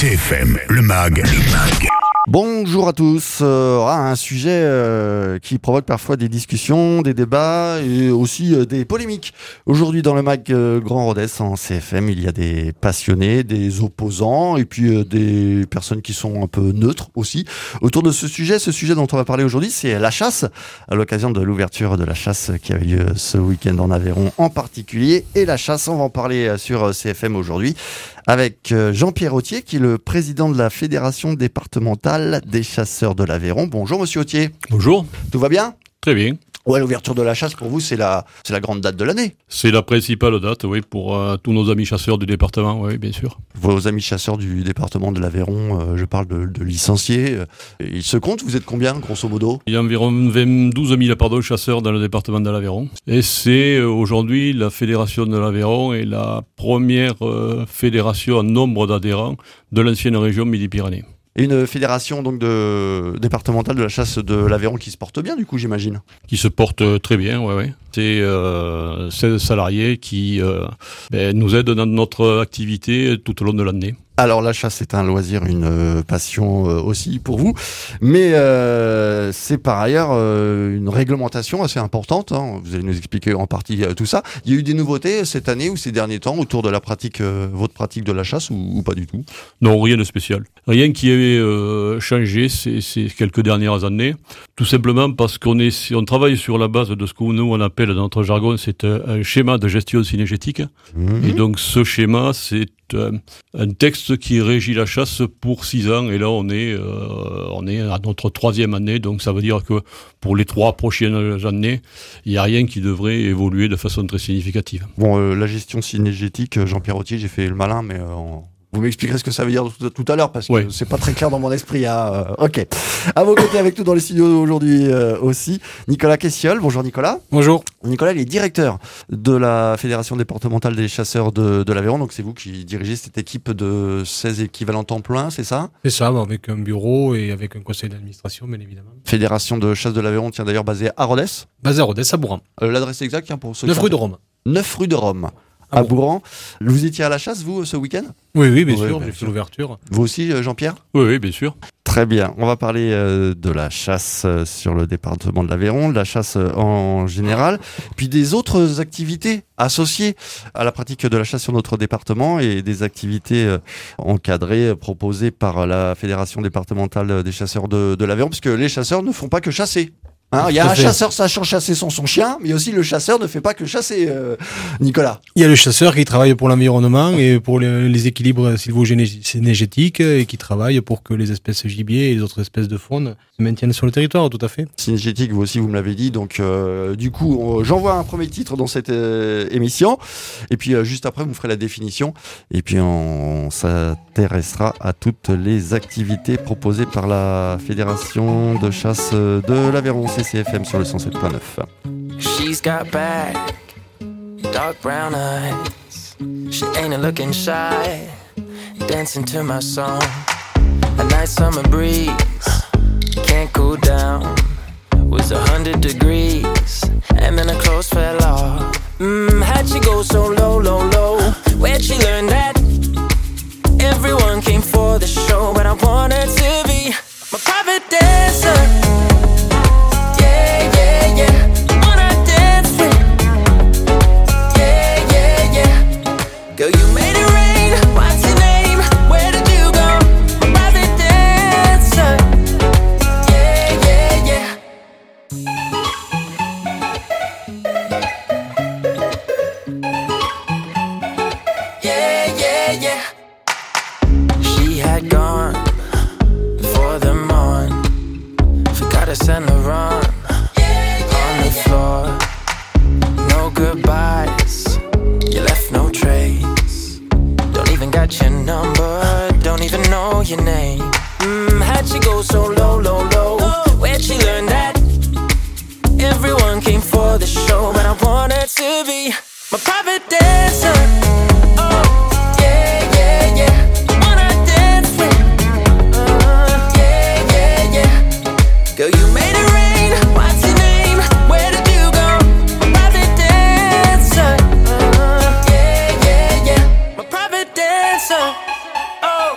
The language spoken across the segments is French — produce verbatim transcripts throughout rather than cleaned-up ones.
C F M, le mag, le mag. Bonjour à tous. Euh, un sujet euh, qui provoque parfois des discussions, des débats et aussi euh, des polémiques. Aujourd'hui dans le mag euh, Grand Rodez en C F M, il y a des passionnés, des opposants et puis euh, des personnes qui sont un peu neutres aussi. Autour de ce sujet, ce sujet dont on va parler aujourd'hui, c'est la chasse, à l'occasion de l'ouverture de la chasse qui avait lieu ce week-end en Aveyron en particulier. Et la chasse, on va en parler sur C F M aujourd'hui avec Jean-Pierre Autier, qui est le président de la Fédération départementale des chasseurs de l'Aveyron. Bonjour Monsieur Autier. Bonjour. Tout va bien ? Très bien. Ouais, l'ouverture de la chasse pour vous, c'est la, c'est la grande date de l'année. C'est la principale date, oui, pour euh, tous nos amis chasseurs du département, oui, bien sûr. Vos amis chasseurs du département de l'Aveyron, euh, je parle de, de licenciés, euh, ils se comptent, vous êtes combien, grosso modo ? Il y a environ douze mille pardon, chasseurs dans le département de l'Aveyron. Et c'est euh, aujourd'hui la Fédération de l'Aveyron est la première euh, fédération en nombre d'adhérents de l'ancienne région Midi-Pyrénées. Et une fédération donc de départementale de la chasse de l'Aveyron qui se porte bien, du coup, j'imagine. Qui se porte très bien, ouais, ouais. C'est euh, seize salariés qui euh, ben, nous aident dans notre activité tout au long de l'année. Alors la chasse est un loisir, une euh, passion euh, aussi pour vous, mais euh, c'est par ailleurs euh, une réglementation assez importante, hein. Vous allez nous expliquer en partie euh, tout ça. Il y a eu des nouveautés cette année ou ces derniers temps autour de la pratique, euh, votre pratique de la chasse ou, ou pas du tout ? Non, rien de spécial. Rien qui ait euh, changé ces, ces quelques dernières années, tout simplement parce qu'on est, on travaille sur la base de ce que nous on appelle dans notre jargon, c'est un, un schéma de gestion synergétique. Mmh. Et donc ce schéma, c'est un, un texte qui régit la chasse pour six ans. Et là, on est, euh, on est à notre troisième année. Donc ça veut dire que pour les trois prochaines années, il n'y a rien qui devrait évoluer de façon très significative. Bon, euh, la gestion synergétique, Jean-Pierre Autier, j'ai fait le malin, mais... Euh, on... Vous m'expliquerez ce que ça veut dire tout, tout à l'heure, parce que oui. C'est pas très clair dans mon esprit. Hein. Euh, ok. À vos côtés, avec nous dans les studios aujourd'hui euh, aussi, Nicolas Kessiol. Bonjour Nicolas. Bonjour. Nicolas, il est directeur de la Fédération départementale des chasseurs de, de l'Aveyron. Donc c'est vous qui dirigez cette équipe de seize équivalents temps plein, c'est ça ? C'est ça, avec un bureau et avec un conseil d'administration, bien évidemment. Fédération de chasse de l'Aveyron, tiens d'ailleurs basée à Rodez. Basée à Rodez, à Bourran. Euh, l'adresse exacte, hein, pour ceux neuf rue de Rome. neuf rue de Rome. À Bourran. Vous étiez à la chasse, vous, ce week-end ? Oui, oui, bien oui, sûr, bien j'ai sûr. fait l'ouverture. Vous aussi, Jean-Pierre ? Oui, oui, bien sûr. Très bien. On va parler euh, de la chasse euh, sur le département de l'Aveyron, de la chasse euh, en général, puis des autres activités associées à la pratique de la chasse sur notre département et des activités euh, encadrées, euh, proposées par la Fédération départementale des chasseurs de, de l'Aveyron, parce que les chasseurs ne font pas que chasser. Hein, il y a un chasseur sachant chasser son, son chien, mais aussi le chasseur ne fait pas que chasser, euh, Nicolas. Il y a le chasseur qui travaille pour l'environnement et pour les, les équilibres sylvo-synergétiques et qui travaille pour que les espèces gibier et les autres espèces de faune se maintiennent sur le territoire, tout à fait. Synergétique, vous aussi, vous me l'avez dit. Donc, euh, du coup, on, j'envoie un premier titre dans cette euh, émission. Et puis, euh, juste après, vous ferez la définition. Et puis, on, on s'intéressera à toutes les activités proposées par la Fédération de chasse de l'Aveyron. C F M sur le cent sept point neuf. She's got back, dark brown eyes. She ain't looking shy, dancing to my song. A nice summer breeze, can't cool down. Was a hundred degrees, and then her clothes fell off. Mmm, how'd she go so low, low, low? Where'd she learn that? Everyone came for the show, but I wanted to be my private dancer. Girl, you made it rain, what's your name? Where did you go? My private dancer. Yeah, yeah, yeah. Yeah, yeah, yeah. She had gone for the morn. Forgot to send her on, on the floor. No goodbyes, you left no trace. Don't even got your number, don't even know your name. Mmm, how'd she go so low, low, low? Where'd she learn that? Everyone came for the show, but I wanted to be my private dancer. Oh, yeah, yeah, yeah. I wanna dance with, uh, yeah, yeah, yeah. Girl, you made it rain, what's your name? Where did you go? My private dancer. Uh, yeah, yeah, yeah. My private dancer. Oh,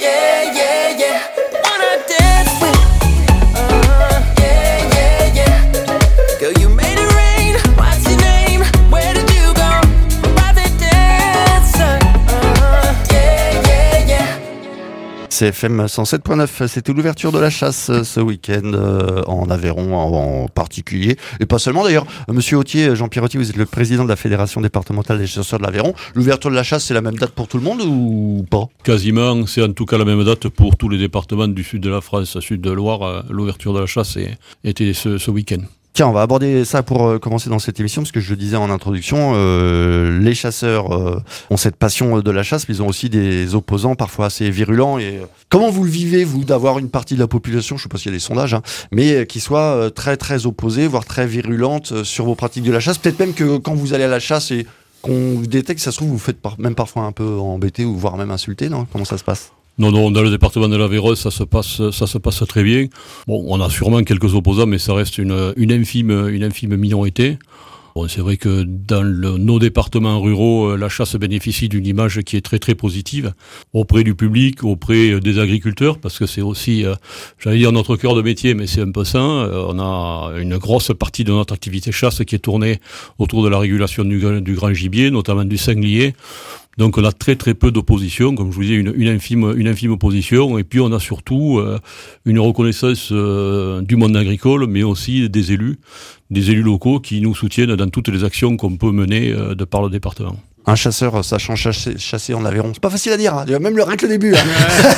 Yeah, yeah, yeah. Wanna dance with. Uh-huh. Yeah, yeah, yeah. Girl, you made it rain. What's your name? Where did you go? Private dancer. Uh-huh. Yeah, yeah, yeah. C F M cent sept point neuf, c'était l'ouverture de la chasse euh, ce week-end euh, en Aveyron en, en particulier, et pas seulement d'ailleurs. Monsieur Autier, Jean-Pierre Autier, vous êtes le président de la Fédération départementale des chasseurs de l'Aveyron. L'ouverture de la chasse, c'est la même date pour tout le monde ou pas? Quasiment, c'est en tout cas la même date pour tous les départements du sud de la France, sud de Loire. euh, L'ouverture de la chasse est- était ce, ce week-end. Tiens, on va aborder ça pour euh, commencer dans cette émission, parce que je le disais en introduction, euh, les chasseurs euh, ont cette passion euh, de la chasse, mais ils ont aussi des opposants parfois assez virulents. Et euh, comment vous le vivez, vous, d'avoir une partie de la population, je sais pas s'il y a des sondages, hein, mais euh, qui soit euh, très très opposée, voire très virulente euh, sur vos pratiques de la chasse? Peut-être même que quand vous allez à la chasse et qu'on vous détecte, ça se trouve, vous vous faites par- même parfois un peu embêter ou voire même insulter, non? Comment ça se passe? Non, non, dans le département de l'Aveyron, ça se passe, ça se passe très bien. Bon, on a sûrement quelques opposants, mais ça reste une, une infime, une infime minorité. Bon, c'est vrai que dans le- nos départements ruraux, euh, la chasse bénéficie d'une image qui est très très positive auprès du public, auprès des agriculteurs, parce que c'est aussi, euh, j'allais dire notre cœur de métier, mais c'est un peu ça. Euh, on a une grosse partie de notre activité chasse qui est tournée autour de la régulation du, gra- du grand gibier, notamment du sanglier. Donc on a très très peu d'opposition, comme je vous disais, une, une infime une infime opposition, et puis on a surtout euh, une reconnaissance euh, du monde agricole, mais aussi des élus, des élus locaux qui nous soutiennent dans toutes les actions qu'on peut mener euh, de par le département. Un chasseur sachant chasser, chasser en Aveyron, c'est pas facile à dire, hein, même le rien que le début. Hein.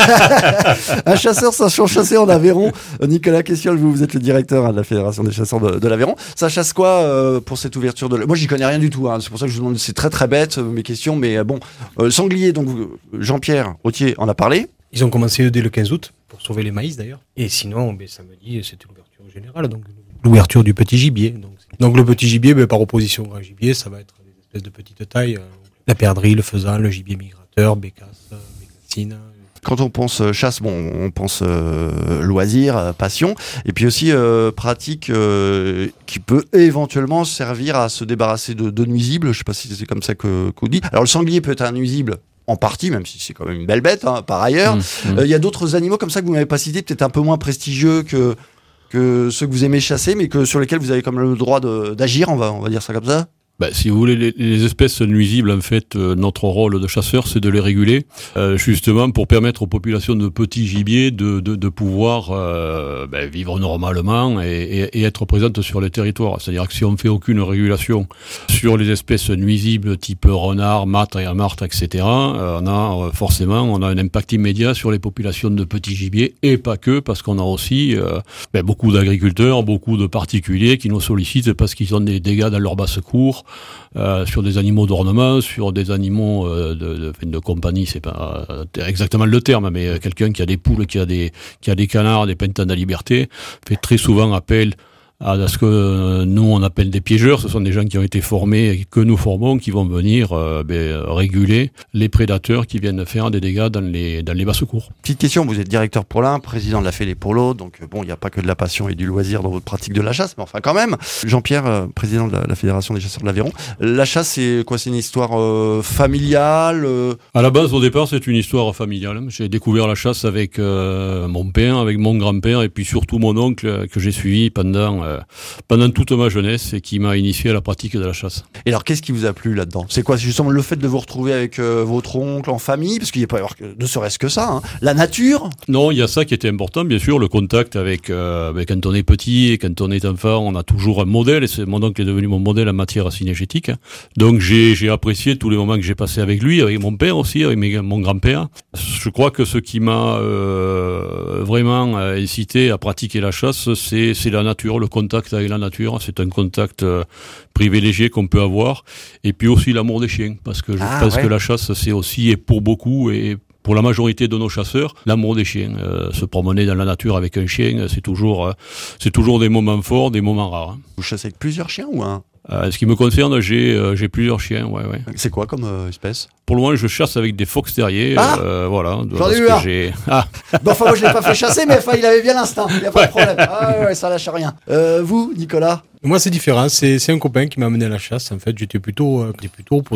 Un chasseur sachant chasser en Aveyron. Nicolas Questiol, vous, vous êtes le directeur hein, de la Fédération des chasseurs de, de l'Aveyron. Ça chasse quoi euh, pour cette ouverture de... Moi, j'y connais rien du tout. Hein, c'est pour ça que je vous demande. C'est très très bête euh, mes questions, mais euh, bon, euh, sanglier. Donc Jean-Pierre Autier en a parlé. Ils ont commencé dès le quinze août, pour sauver les maïs d'ailleurs. Et sinon, ben, samedi, c'était l'ouverture générale, donc l'ouverture du petit gibier. Donc, donc le petit gibier, ben, par opposition au grand gibier, ça va être des espèces de petite taille. euh, la perdrix, le faisan, le gibier migrateur, bécasse, euh, bécassine. Quand on pense euh, chasse, bon, on pense euh, loisir, euh, passion, et puis aussi euh, pratique euh, qui peut éventuellement servir à se débarrasser de, de nuisibles. Je sais pas si c'est comme ça que qu'on dit. Alors le sanglier peut être un nuisible en partie, même si c'est quand même une belle bête, hein, par ailleurs. Il Mmh, mmh. euh, y a d'autres animaux comme ça que vous m'avez pas cités, peut-être un peu moins prestigieux que que ceux que vous aimez chasser, mais que sur lesquels vous avez comme le droit de, d'agir. On va on va dire ça comme ça. Ben, si vous voulez, les, les espèces nuisibles, en fait, euh, notre rôle de chasseur, c'est de les réguler, euh, justement pour permettre aux populations de petits gibiers de, de, de pouvoir euh, ben, vivre normalement et, et, et être présentes sur le territoire. C'est-à-dire que si on ne fait aucune régulation sur les espèces nuisibles type renard, martre, martre, et cetera, euh, on a euh, forcément on a un impact immédiat sur les populations de petits gibiers, et pas que, parce qu'on a aussi euh, ben, beaucoup d'agriculteurs, beaucoup de particuliers qui nous sollicitent parce qu'ils ont des dégâts dans leur basse-cour, Euh, sur des animaux d'ornement, sur des animaux euh, de, de, de compagnie, c'est pas euh, exactement le terme, mais euh, quelqu'un qui a des poules, qui a des, qui a des canards, des pintans de liberté, fait très souvent appel à ce que euh, nous on appelle des piégeurs. Ce sont des gens qui ont été formés, que nous formons, qui vont venir euh, ben, réguler les prédateurs qui viennent faire des dégâts dans les, dans les basses-cours. Petite question, vous êtes directeur pour l'un, président de la Fédé pour l'autre, donc euh, bon, il n'y a pas que de la passion et du loisir dans votre pratique de la chasse, mais enfin quand même. Jean-Pierre, euh, président de la, la Fédération des chasseurs de l'Aveyron, la chasse, c'est quoi? C'est une histoire euh, familiale euh... À la base, au départ, c'est une histoire familiale. J'ai découvert la chasse avec euh, mon père, avec mon grand-père, et puis surtout mon oncle euh, que j'ai suivi pendant euh, pendant toute ma jeunesse et qui m'a initié à la pratique de la chasse. Et alors, qu'est-ce qui vous a plu là-dedans? C'est quoi? C'est justement le fait de vous retrouver avec euh, votre oncle en famille, parce qu'il n'y a pas avoir que, ne serait-ce que ça, hein. La nature. Non, il y a ça qui était important, bien sûr, le contact avec, euh, avec quand on est petit et quand on est enfant, on a toujours un modèle, et c'est, mon oncle est devenu mon modèle en matière cinégétique. Donc j'ai, j'ai apprécié tous les moments que j'ai passés avec lui, avec mon père aussi, avec mes, mon grand-père. Je crois que ce qui m'a euh, vraiment euh, incité à pratiquer la chasse, c'est, c'est la nature, le contact avec la nature. C'est un contact euh, privilégié qu'on peut avoir. Et puis aussi l'amour des chiens, parce que je Ah, pense ouais. que la chasse, c'est aussi, et pour beaucoup, et pour la majorité de nos chasseurs, l'amour des chiens. Euh, se promener dans la nature avec un chien, c'est toujours, euh, c'est toujours des moments forts, des moments rares. Hein. Vous chassez avec plusieurs chiens ou un? Euh, ce qui me concerne, j'ai, euh, j'ai plusieurs chiens, ouais, ouais. C'est quoi comme euh, espèce? Pour le moment, je chasse avec des fox terriers, Ah euh, voilà. J'en ai parce eu que un. j'ai... Ah, Bon, enfin, moi, je l'ai pas fait chasser, mais enfin, il avait bien l'instinct. Il n'y a pas de problème. Ah ouais, ouais, ça lâche rien. Euh, vous, Nicolas? Moi, c'est différent. C'est, c'est un copain qui m'a amené à la chasse. En fait, j'étais plutôt, euh, j'étais plutôt opposant.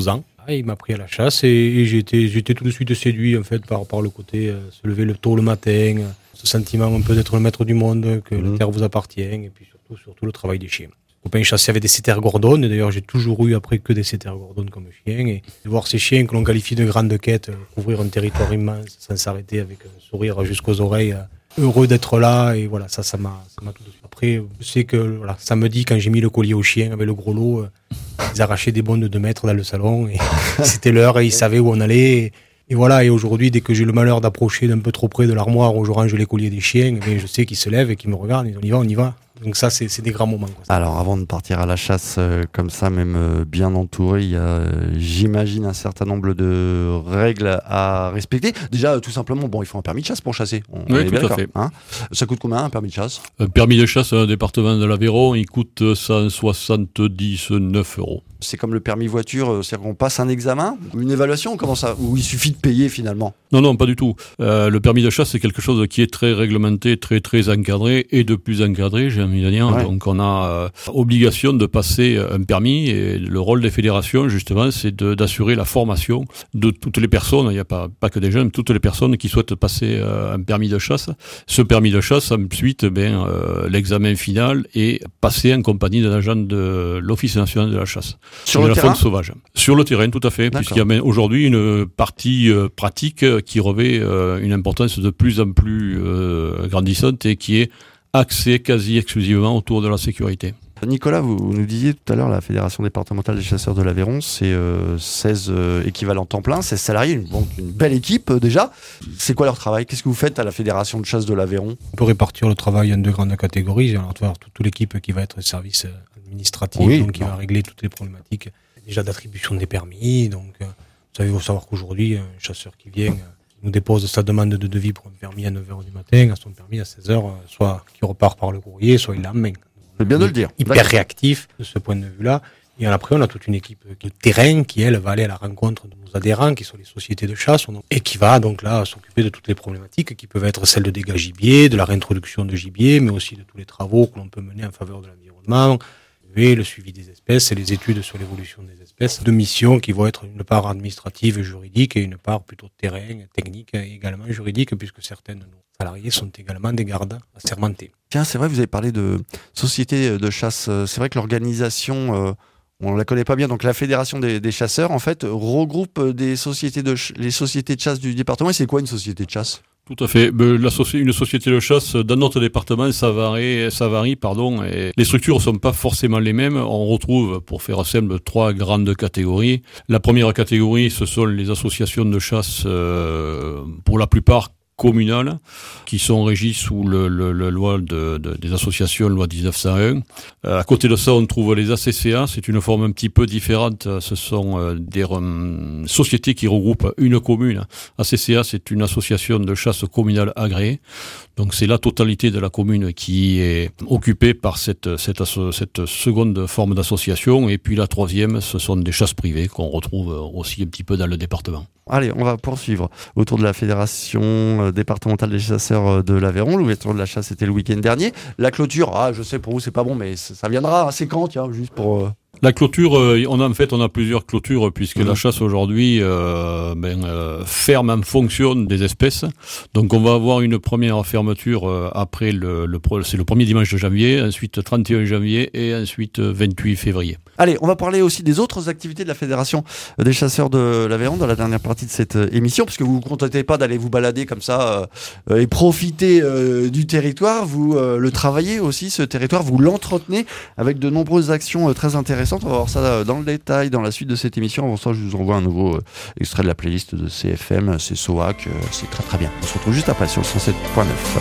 voilà, il m'a pris à la chasse et, et j'ai été, j'ai été tout de suite séduit en fait par, par le côté euh, se lever le tôt le matin, euh, ce sentiment un peu d'être le maître du monde, que mmh. la terre vous appartient et puis surtout, surtout le travail des chiens. Mon copain chassait avec des setter gordon, et d'ailleurs j'ai toujours eu après que des setter gordon comme chien, et de voir ces chiens que l'on qualifie de grandes quêtes, euh, couvrir un territoire immense sans s'arrêter avec un sourire jusqu'aux oreilles, euh, heureux d'être là, et voilà, ça, ça m'a, ça m'a tout de suite. Après, je sais que voilà, samedi, quand j'ai mis le collier au chien avec le gros lot, euh, ils arrachaient des bonds de deux mètres dans le salon, et c'était l'heure, et ils savaient où on allait. Et, et voilà, et aujourd'hui, dès que j'ai le malheur d'approcher d'un peu trop près de l'armoire où je range les colliers des chiens, mais je sais qu'ils se lèvent et qu'ils me regardent, ils disent on y va, on y va. Donc ça, c'est, c'est des grands moments, quoi. Alors, avant de partir à la chasse euh, comme ça, même euh, bien entouré, il y a, euh, j'imagine, un certain nombre de règles à respecter. Déjà, euh, tout simplement, bon, il faut un permis de chasse pour chasser. On, oui, on est tout bien à d'accord, fait. Hein, ça coûte combien, un permis de chasse? Un permis de chasse au département de l'Aveyron, il coûte cent soixante-dix-neuf euros. C'est comme le permis voiture, c'est-à-dire qu'on passe un examen, une évaluation, comment ça, ou il suffit de payer finalement? Non, non, pas du tout. Euh, le permis de chasse, c'est quelque chose qui est très réglementé, très très encadré, et de plus encadré, j'ai envie de dire. Ouais. Donc on a euh, obligation de passer un permis, et le rôle des fédérations, justement, c'est de, d'assurer la formation de toutes les personnes, il n'y a pas, pas que des jeunes, toutes les personnes qui souhaitent passer euh, un permis de chasse. Ce permis de chasse, ensuite, ben, euh, l'examen final est passé en compagnie d'un agent de l'Office national de la chasse. Sur de le la terrain faune sauvage. Sur le terrain, tout à fait, D'accord. puisqu'il y a aujourd'hui une partie euh, pratique qui revêt euh, une importance de plus en plus euh, grandissante et qui est axée quasi exclusivement autour de la sécurité. Nicolas, vous, vous nous disiez tout à l'heure, la Fédération départementale des chasseurs de l'Aveyron, c'est euh, seize euh, équivalents temps plein, seize salariés, une, bon, une belle équipe euh, déjà. C'est quoi leur travail? Qu'est-ce que vous faites à la Fédération de chasse de l'Aveyron? On peut répartir le travail en deux grandes catégories. Alors, tu vas avoir toute, toute l'équipe qui va être service administratif, oui, donc qui non. va régler toutes les problématiques déjà d'attribution des permis. Donc, euh, vous savez, il faut savoir qu'aujourd'hui, un chasseur qui vient euh, nous dépose sa demande de devis pour un permis à neuf heures du matin, à son permis à seize heures, euh, soit qui repart par le courrier, soit il l'a en main. C'est bien de le dire. Hyper D'accord. réactif de ce point de vue-là. Et après, on a toute une équipe de terrain qui, elle, va aller à la rencontre de nos adhérents, qui sont les sociétés de chasse, et qui va donc là s'occuper de toutes les problématiques qui peuvent être celles de dégâts gibier, de la réintroduction de gibier, mais aussi de tous les travaux que l'on peut mener en faveur de l'environnement, et le suivi des espèces et les études sur l'évolution des espèces, de missions qui vont être une part administrative et juridique et une part plutôt terrain, technique et également juridique, puisque certains de nos salariés sont également des gardes assermentés. Tiens, c'est vrai, vous avez parlé de société de chasse. C'est vrai que l'organisation, euh, on la connaît pas bien. Donc la Fédération des, des chasseurs, en fait, regroupe des sociétés de ch- les sociétés de chasse du département. Et c'est quoi une société de chasse? Tout à fait. La soci- une société de chasse, dans notre département, ça varie, ça varie, pardon, et les structures sont pas forcément les mêmes. On retrouve, pour faire simple, trois grandes catégories. La première catégorie, ce sont les associations de chasse, euh, pour la plupart communales, qui sont régies sous le, le, le loi de, de, des associations, loi dix-neuf cent un. Euh, à côté de ça, on trouve les A C C A, c'est une forme un petit peu différente. Ce sont euh, des euh, sociétés qui regroupent une commune. A C C A, c'est une association de chasse communale agréée. Donc c'est la totalité de la commune qui est occupée par cette, cette, asso- cette seconde forme d'association. Et puis la troisième, ce sont des chasses privées qu'on retrouve aussi un petit peu dans le département. Allez, on va poursuivre autour de la Fédération départementale des chasseurs de l'Aveyron. L'ouverture de la chasse était le week-end dernier. La clôture, ah, je sais, pour vous, c'est pas bon, mais ça viendra. C'est quand, tiens, juste pour... Euh... La clôture, euh, on a en fait on a plusieurs clôtures puisque mmh. la chasse aujourd'hui euh, ben, euh, ferme en fonction des espèces. Donc on va avoir une première fermeture euh, après le, le c'est le premier dimanche de janvier, ensuite trente et un janvier et ensuite vingt-huit février. Allez, on va parler aussi des autres activités de la Fédération des chasseurs de l'Aveyron dans la dernière partie de cette émission, parce que vous vous contentez pas d'aller vous balader comme ça euh, et profiter euh, du territoire, vous euh, le travaillez aussi, ce territoire, vous l'entretenez avec de nombreuses actions euh, très intéressantes. On va voir ça dans le détail dans la suite de cette émission. Avant ça, je vous envoie un nouveau euh, extrait de la playlist de C F M, c'est SOAC, euh, c'est très très bien. On se retrouve juste après sur le cent sept point neuf.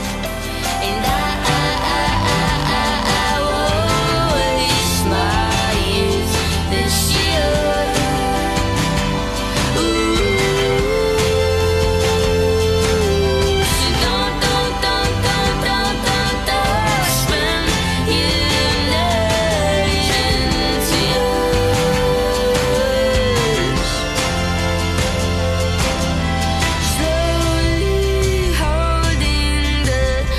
Slowly holding the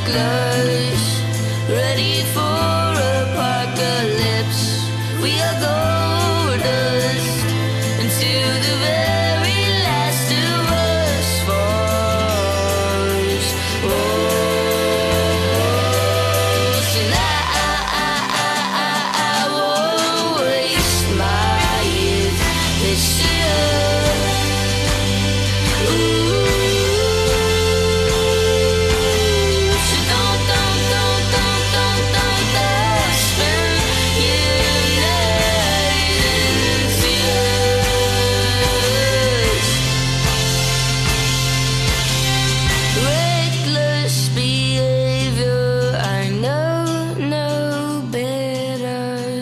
reckless, ready for apocalypse. We are gold dust until the very last of us falls. Oh, so now I, I, I, I, I won't waste my youth this year. Ooh. So don't, don't, don't, don't, don't, don't, don't spend your night in tears. Reckless behavior, I know no better.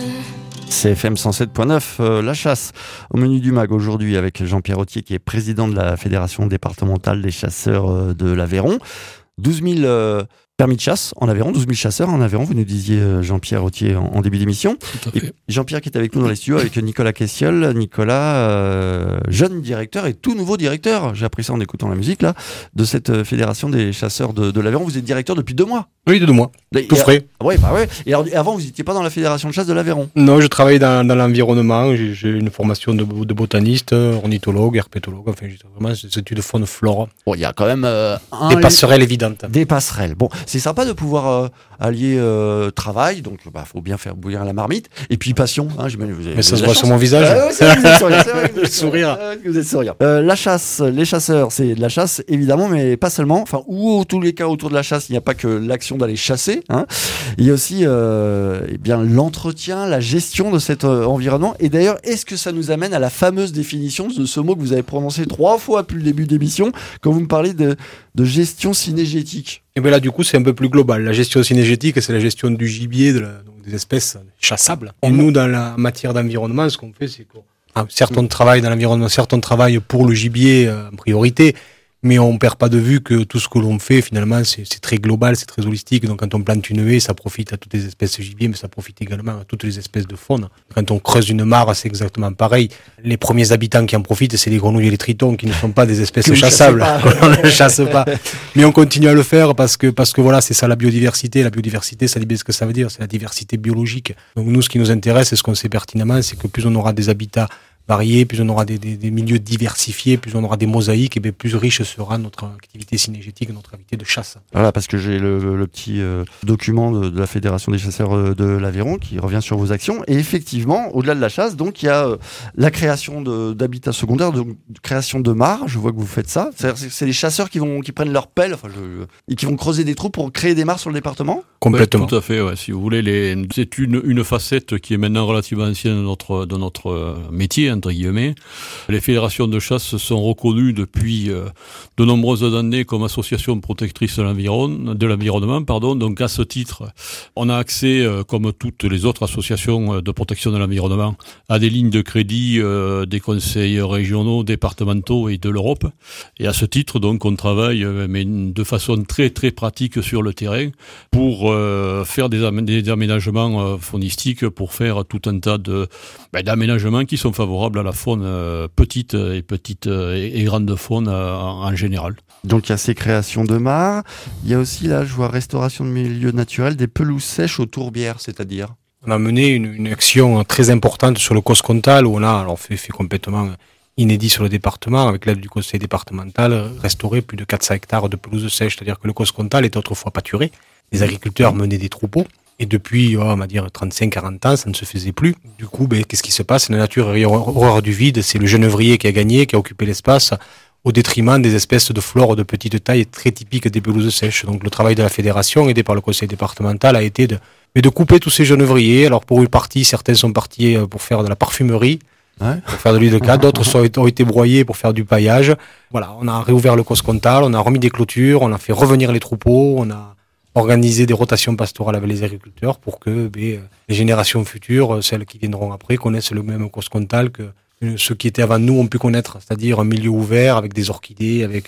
C F M cent sept point neuf, euh, la chasse. Au menu du mag aujourd'hui avec Jean-Pierre Autier qui est président de la Fédération départementale des chasseurs euh, de l'Aveyron. douze mille euh, permis de chasse en Aveyron, douze mille chasseurs en Aveyron, vous nous disiez euh, Jean-Pierre Autier en, en début d'émission. Tout à Et fait. Jean-Pierre qui est avec nous dans les studios avec Nicolas Kessiol. Nicolas, euh, jeune directeur et tout nouveau directeur, j'ai appris ça en écoutant la musique là, de cette euh, Fédération des chasseurs de, de l'Aveyron. Vous êtes directeur depuis deux mois. Oui, de deux mois. Et- Tout et- frais. ah ouais, bah ouais. Et, alors, et avant, vous n'étiez pas dans la Fédération de chasse de l'Aveyron. Non, je travaille dans, dans l'environnement. J'ai, j'ai une formation de, de botaniste, ornithologue, herpétologue. Enfin, j'ai vraiment des études faune flore. Bon, il y a quand même euh, un Des passerelles évidentes. Des passerelles. Bon, c'est sympa de pouvoir euh, allier euh, travail, donc bah faut bien faire bouillir la marmite, et puis passion. Hein, j'imagine, vous avez, Mais ça vous se avez voit la sur chance. mon visage. Ah ouais, c'est vrai que vous êtes souriant, c'est vrai que vous Le êtes sourire. souriant, que vous êtes souriant. Euh, la chasse, les chasseurs, c'est de la chasse évidemment, mais pas seulement. Enfin, ou en tous les cas autour de la chasse, il n'y a pas que l'action d'aller chasser. Hein. Il y a aussi, euh, eh bien, l'entretien, la gestion de cet euh, environnement. Et d'ailleurs, est-ce que ça nous amène à la fameuse définition de ce mot que vous avez prononcé trois fois depuis le début de l'émission, quand vous me parlez de, de gestion synégétique? Et bien là, du coup, c'est un peu plus global. La gestion synégétique, c'est la gestion du gibier, de la, donc des espèces chassables. Et nous, dans la matière d'environnement, ce qu'on fait, c'est qu'on, ah, certes, on travaille dans l'environnement, certes, on travaille pour le gibier euh, en priorité, mais on perd pas de vue que tout ce que l'on fait, finalement, c'est, c'est très global, c'est très holistique. Donc, quand on plante une haie, ça profite à toutes les espèces de gibier, mais ça profite également à toutes les espèces de faune. Quand on creuse une mare, c'est exactement pareil. Les premiers habitants qui en profitent, c'est les grenouilles et les tritons, qui ne sont pas des espèces Que vous chassables. chassez On ne chasse pas. Mais on continue à le faire parce que, parce que voilà, c'est ça la biodiversité. La biodiversité, ça dit ce que ça veut dire, c'est la diversité biologique. Donc, nous, ce qui nous intéresse, et ce qu'on sait pertinemment, c'est que plus on aura des habitats variés, plus on aura des, des, des milieux diversifiés, plus on aura des mosaïques, et bien plus riche sera notre activité synégétique, notre activité de chasse. Voilà, parce que j'ai le, le, le petit euh, document de, de la Fédération des chasseurs euh, de l'Aveyron qui revient sur vos actions. Et effectivement, au-delà de la chasse, donc il y a euh, la création de, d'habitats secondaires, donc de création de mares. Je vois que vous faites ça. C'est-à-dire, c'est, c'est les chasseurs qui vont qui prennent leur pelle, enfin, je, et qui vont creuser des trous pour créer des mares sur le département. Complètement. Ouais, tout à fait, ouais. Si vous voulez, les... c'est une, une facette qui est maintenant relativement ancienne de notre, de notre euh, métier, entre guillemets. Les fédérations de chasse sont reconnues depuis euh, de nombreuses années comme associations protectrices de l'environ, de l'environnement, pardon. Donc, à ce titre, on a accès, euh, comme toutes les autres associations de protection de l'environnement, à des lignes de crédit euh, des conseils régionaux, départementaux et de l'Europe. Et à ce titre, donc, on travaille, euh, mais de façon très, très pratique sur le terrain pour euh, faire des, am- des aménagements euh, faunistiques, pour faire tout un tas de, ben, d'aménagements qui sont favorables à la faune euh, petite et petite euh, et, et grande faune euh, en, en général. Donc il y a ces créations de mares. Il y a aussi, là, je vois restauration de milieux naturels, des pelouses sèches aux tourbières, c'est-à-dire. On a mené une, une action très importante sur le Coscontal, où on a alors fait, fait complètement inédit sur le département, avec l'aide du conseil départemental, restauré plus de quatre cents hectares de pelouse sèche. C'est-à-dire que le Coscontal était autrefois pâturé. Les agriculteurs menaient des troupeaux. Et depuis, oh, on va dire, trente-cinq à quarante ans, ça ne se faisait plus. Du coup, ben, qu'est-ce qui se passe? La nature a horreur du vide. C'est le genévrier qui a gagné, qui a occupé l'espace, au détriment des espèces de flore de petite taille très typiques des pelouses sèches. Donc, le travail de la fédération, aidé par le conseil départemental, a été de, mais de couper tous ces genévriers. Alors, pour une partie, certains sont partis pour faire de la parfumerie, Ouais. pour faire de l'huile de canne. D'autres sont, ont été broyés pour faire du paillage. Voilà, on a réouvert le Coscontal, on a remis des clôtures, on a fait revenir les troupeaux, on a organisé des rotations pastorales avec les agriculteurs pour que ben, les générations futures, celles qui viendront après, connaissent le même Coscontal que ceux qui étaient avant nous ont pu connaître, c'est-à-dire un milieu ouvert avec des orchidées, avec une, une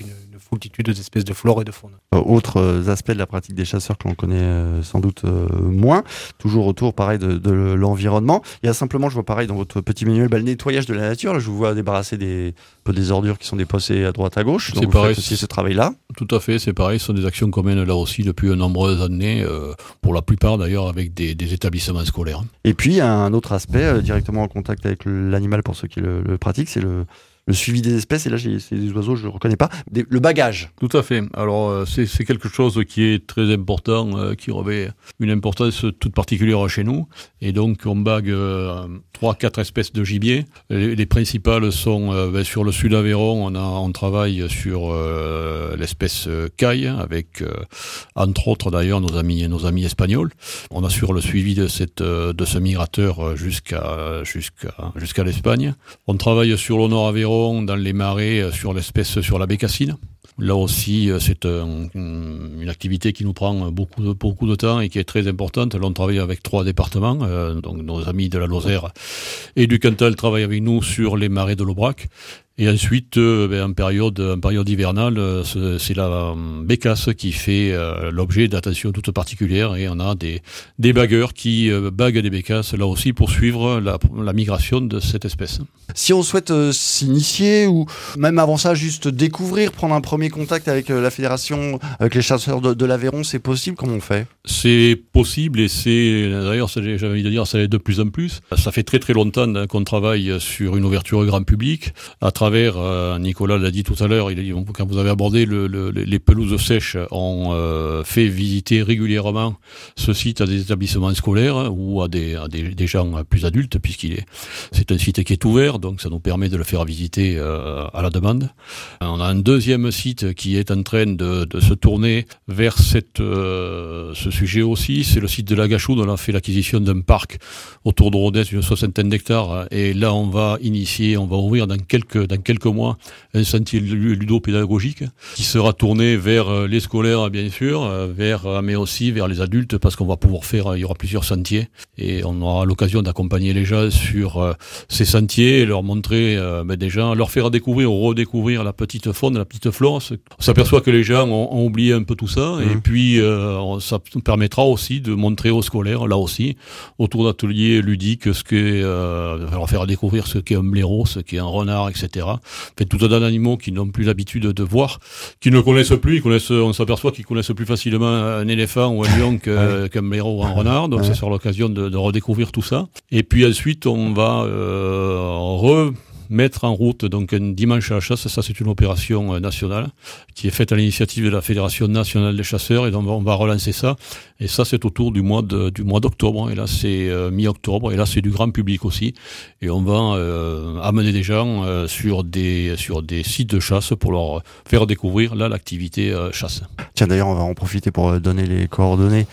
foultitude d'espèces de flore et de faune. Euh, autres euh, aspects de la pratique des chasseurs que l'on connaît euh, sans doute euh, moins, toujours autour pareil de, de l'environnement. Il y a simplement, je vois pareil dans votre petit manuel, bah, le nettoyage de la nature. Là, je vous vois débarrasser des, un peu des ordures qui sont déposées à droite à gauche. Donc C'est vous pareil. faites aussi ce travail-là. Tout à fait, c'est pareil. Ce sont des actions qu'on mène là aussi depuis de nombreuses années, euh, pour la plupart d'ailleurs avec des, des établissements scolaires. Et puis, un autre aspect, euh, directement en contact avec l'animal pour ceux qui le, le pratiquent, c'est le, le suivi des espèces. Et là, j'ai, c'est des oiseaux, je ne reconnais pas. Des, le bagage. Tout à fait. Alors, euh, c'est, c'est quelque chose qui est très important, euh, qui revêt une importance toute particulière chez nous. Et donc, on bague euh, trois, quatre espèces de gibier. Les, les principales sont euh, ben, sur le sud Aveyron. On, a, on travaille sur euh, l'espèce caille, avec, euh, entre autres d'ailleurs, nos amis, nos amis espagnols. On assure le suivi de, cette, de ce migrateur jusqu'à, jusqu'à, jusqu'à l'Espagne. On travaille sur le nord Aveyron, dans les marais, sur l'espèce, sur la bécassine. Là aussi, c'est un, une activité qui nous prend beaucoup de, beaucoup de temps et qui est très importante. Là, on travaille avec trois départements. Euh, donc, nos amis de la Lozère et du Cantal travaillent avec nous sur les marais de l'Aubrac. Et ensuite, euh, ben, en période, en période hivernale, euh, c'est la euh, bécasse qui fait euh, l'objet d'attention toute particulière, et on a des, des bagueurs qui euh, baguent des bécasses, là aussi, pour suivre la, la migration de cette espèce. Si on souhaite euh, s'initier, ou même avant ça, juste découvrir, prendre un premier contact avec euh, la fédération, avec les chasseurs de, de l'Aveyron, c'est possible? Comment on fait? C'est possible, et c'est, d'ailleurs, j'avais envie de dire, ça l'est de plus en plus. Ça fait très très longtemps hein, qu'on travaille sur une ouverture grand public, à travers travers, euh, Nicolas l'a dit tout à l'heure, il, quand vous avez abordé le, le, les pelouses sèches, on euh, fait visiter régulièrement ce site à des établissements scolaires ou à des, à des, des gens plus adultes, puisqu'il est, c'est un site qui est ouvert, donc ça nous permet de le faire visiter euh, à la demande. On a un deuxième site qui est en train de, de se tourner vers cette, euh, ce sujet aussi, c'est le site de la Gachoude. On a fait l'acquisition d'un parc autour de Rodez, une soixantaine d'hectares, et là on va initier, on va ouvrir dans quelques, dans quelques mois un sentier ludopédagogique qui sera tourné vers les scolaires bien sûr, vers, mais aussi vers les adultes, parce qu'on va pouvoir faire, il y aura plusieurs sentiers et on aura l'occasion d'accompagner les gens sur ces sentiers et leur montrer ben déjà, leur faire découvrir ou redécouvrir la petite faune, la petite flore. On s'aperçoit que les gens ont, ont oublié un peu tout ça, mmh. et puis euh, ça nous permettra aussi de montrer aux scolaires, là aussi, autour d'ateliers ludiques, ce qu'est, euh, leur faire découvrir ce qu'est un blaireau, ce qu'est un renard, et cetera. Fait tout un tas d'animaux qui n'ont plus l'habitude de voir, qui ne connaissent plus, ils connaissent, on s'aperçoit qu'ils connaissent plus facilement un éléphant ou un lion que, ouais. qu'un blaireau ou un renard, donc ouais. ça sera l'occasion de, de redécouvrir tout ça. Et puis ensuite, on va euh, re mettre en route donc un dimanche à la chasse. Ça, c'est une opération nationale qui est faite à l'initiative de la Fédération nationale des chasseurs, et donc on va relancer ça. Et ça, c'est autour du mois de, du mois d'octobre. Et là, c'est euh, mi-octobre. Et là, c'est du grand public aussi. Et on va euh, amener des gens euh, sur des sur des sites de chasse pour leur faire découvrir là l'activité euh, chasse. Tiens, d'ailleurs, on va en profiter pour donner les coordonnées.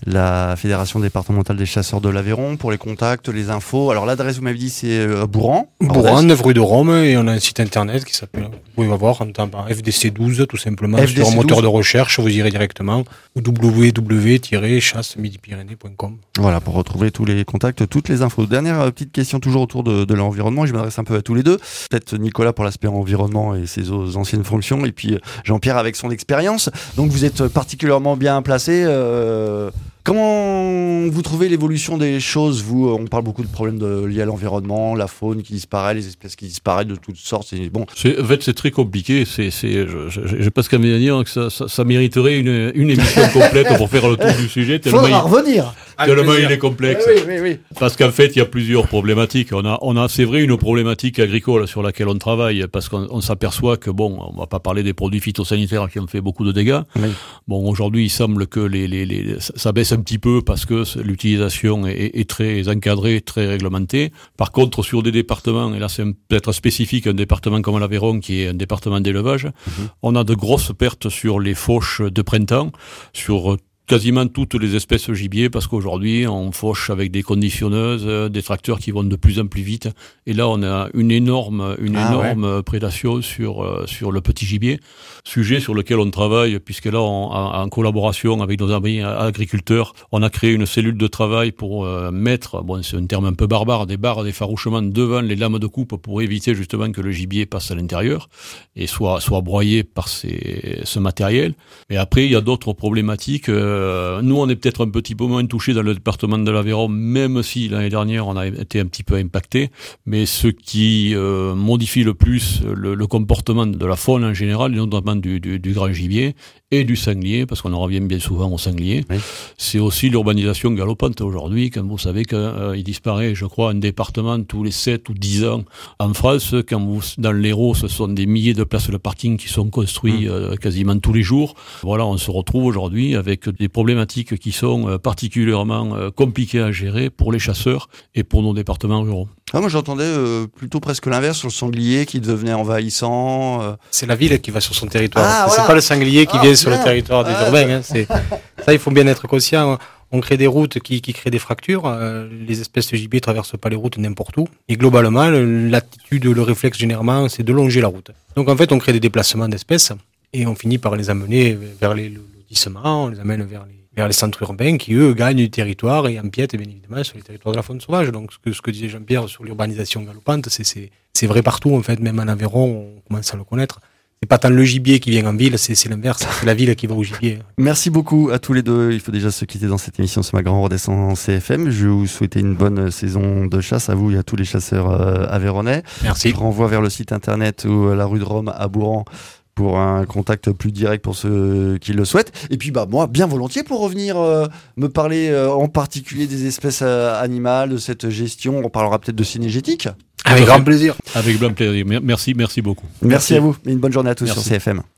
La Fédération départementale des chasseurs de l'Aveyron, pour les contacts, les infos. Alors l'adresse, vous m'avez dit, c'est euh, Bourran. Bourran, neuf rue de Rome, et on a un site internet qui s'appelle, vous pouvez voir en temps par F D C douze, tout simplement, F D C sur un moteur de recherche, vous irez directement, ou w w w tiret chasse midi pyrénées point com. Voilà, pour retrouver tous les contacts, toutes les infos. Dernière euh, petite question toujours autour de, de l'environnement, je m'adresse un peu à tous les deux. Peut-être Nicolas pour l'aspect environnement et ses anciennes fonctions, et puis Jean-Pierre avec son expérience. Donc vous êtes particulièrement bien placé. Euh, Comment vous trouvez l'évolution des choses, vous? On parle beaucoup de problèmes de, liés à l'environnement, la faune qui disparaît, les espèces qui disparaissent de toutes sortes. C'est, bon. c'est, en fait, c'est très compliqué. C'est, c'est, je, je, j'ai pas ce qu'à me dire que ça, ça, ça mériterait une, une émission complète pour faire le tour du sujet. Il faudra il, revenir. Tellement il est complexe. Oui, oui, oui. Parce qu'en fait, il y a plusieurs problématiques. On a, on a, c'est vrai, une problématique agricole sur laquelle on travaille, parce qu'on on s'aperçoit que, bon, on va pas parler des produits phytosanitaires qui ont fait beaucoup de dégâts. Oui. Bon, aujourd'hui, il semble que les, les, les, ça baisse un petit peu parce que l'utilisation est, est très encadrée, très réglementée. Par contre, sur des départements, et là c'est peut-être spécifique, un département comme l'Aveyron qui est un département d'élevage, mmh. on a de grosses pertes sur les fauches de printemps, sur quasiment toutes les espèces gibier, parce qu'aujourd'hui, on fauche avec des conditionneuses, des tracteurs qui vont de plus en plus vite. Et là, on a une énorme, une Ah, énorme ouais. prédation sur, euh, sur le petit gibier. Sujet sur lequel on travaille, puisque là, on, en, en collaboration avec nos amis agriculteurs, on a créé une cellule de travail pour euh, mettre, bon, c'est un terme un peu barbare, des barres d'effarouchement devant les lames de coupe pour éviter justement que le gibier passe à l'intérieur et soit, soit broyé par ces, ce matériel. Mais après, il y a d'autres problématiques. Euh, nous, on est peut-être un petit peu moins touchés dans le département de l'Aveyron, même si l'année dernière, on a été un petit peu impacté. Mais ce qui euh, modifie le plus le, le comportement de la faune en général, et notamment du, du, du grand gibier et du sanglier, parce qu'on en revient bien souvent au sanglier, Oui. c'est aussi l'urbanisation galopante aujourd'hui. Quand vous savez qu'il euh, disparaît, je crois, un département tous les sept ou dix ans en France, quand vous, dans l'Hérault, ce sont des milliers de places de parking qui sont construites euh, quasiment tous les jours. Voilà, on se retrouve aujourd'hui avec des problématiques qui sont euh, particulièrement euh, compliquées à gérer pour les chasseurs et pour nos départements ruraux. Ah, moi j'entendais euh, plutôt presque l'inverse sur le sanglier qui devenait envahissant. Euh... C'est la ville qui va sur son territoire. Ah, c'est voilà. pas le sanglier qui Ah, vient sur le bien. territoire des Ah, urbains. Hein. C'est... Ça, il faut bien être conscient. On crée des routes qui, qui créent des fractures. Euh, les espèces de gibier traversent pas les routes n'importe où. Et globalement, le- l'attitude, le réflexe généralement, c'est de longer la route. Donc en fait, on crée des déplacements d'espèces et on finit par les amener vers les lotissements, on les amène vers les, vers les centres urbains qui, eux, gagnent du territoire et empiètent, bien évidemment, sur les territoires de la faune sauvage. Donc ce que, ce que disait Jean-Pierre sur l'urbanisation galopante, c'est, c'est, c'est vrai partout, en fait, même en Aveyron, on commence à le connaître. C'est pas tant le gibier qui vient en ville, c'est, c'est l'inverse, c'est la ville qui va au gibier. Merci beaucoup à tous les deux. Il faut déjà se quitter dans cette émission. C'est ma grand redescend C F M. Je vais vous souhaiter une bonne saison de chasse à vous et à tous les chasseurs euh, aveyronnais. Merci. Je renvoie vers le site internet ou la rue de Rome à Bouran pour un contact plus direct pour ceux qui le souhaitent. Et puis bah moi, bien volontiers pour revenir euh, me parler euh, en particulier des espèces euh, animales, de cette gestion. On parlera peut-être de cinégétique. Avec grand plaisir. Avec grand plaisir. Merci, merci beaucoup. Merci, à vous et une bonne journée à tous Merci. sur C F M.